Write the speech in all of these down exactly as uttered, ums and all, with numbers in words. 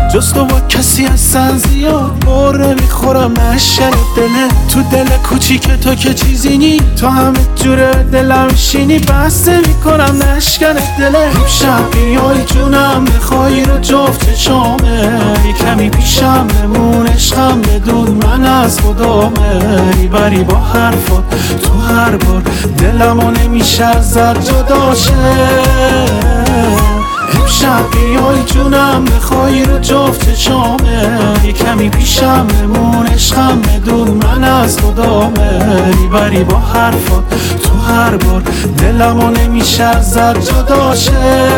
جز تو با کسی هستن زیاد بره میخورم نشن دله تو دل کوچیک تو که چیزی نی تو همه جوره دلم شینی بسته میکنم نشکن دله شب بیای جونم بخوای رو جفت چشامه کمی پیشم بمون عشقم بدون من از خدامه میبری با حرفات تو هر بار دلمو نمیشه ازت جدا شه امشب بیای جونم بخوای رو جفت چشامه کمی پیشم بمون عشقم بدون من از خدامه میبری با حرفات تو هر بار دلمو نمیشه ازت جدا شه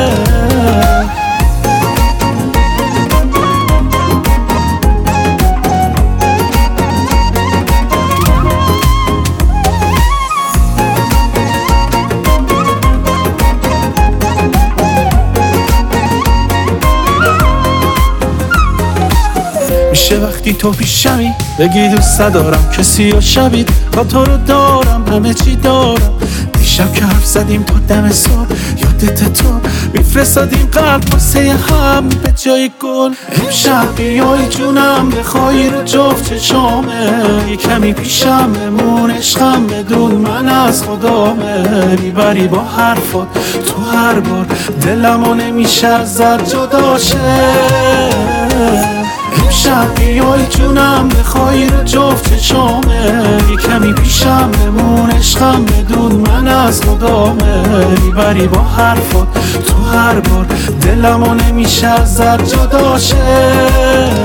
میشه وقتی تو پیشمی بگی دوست دارم کسی و شبید با تو رو دارم همه چی دارم دیشب که حرف زدیم تا دم صبح یادت تو میفرستادیم قلب واسه هم به جای گل امشب بیای جونم بخوای رو جفت چشامه کمی پیشم بمون عشقم بدون من از خدامه میبری با حرفات تو هر بار دلمو نمیشه ازت جدا شه امشب بیای جونم بخوای رو جفت چشامه کمی پیشم بمون عشقم بدون من از خدامه میبری با حرفات تو هر بار دلمو نمیشه ازت جدا شه